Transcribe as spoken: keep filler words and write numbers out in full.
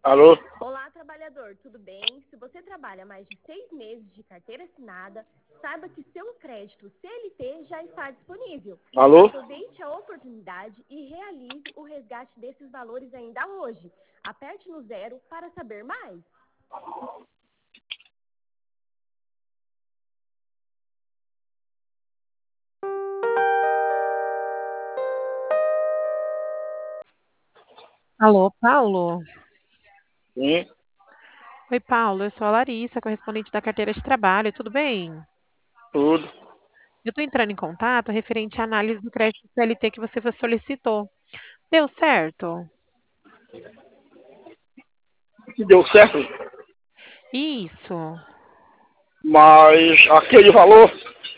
Alô? Olá, trabalhador, tudo bem? Se você trabalha mais de seis meses de carteira assinada, saiba que seu crédito C L T já está disponível. Alô? Aproveite a oportunidade e realize o resgate desses valores ainda hoje. Aperte no zero para saber mais. Alô, Paulo? Sim, Oi, Paulo, eu sou a Larissa, correspondente da carteira de trabalho, tudo bem? tudo. Eu estou entrando em contato referente à análise do crédito C L T que você solicitou. Deu certo? Deu certo, Isso. mas aquele valor.